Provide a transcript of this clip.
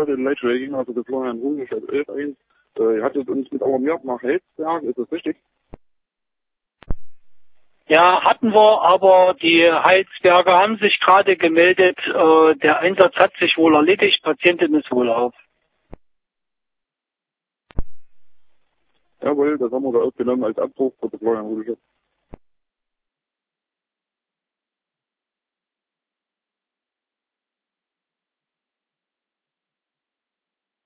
ja den Leitschwägen, also der Florian Hulisch als 11.1. Ihr hattet uns mit alarmiert nach Helsberg, ist das richtig? Ja, hatten wir, aber die Heilsberger haben sich gerade gemeldet. Der Einsatz hat sich wohl erledigt, Patientin ist wohl auf. Jawohl, das haben wir da aufgenommen als Abruf für den Florian Hulisch.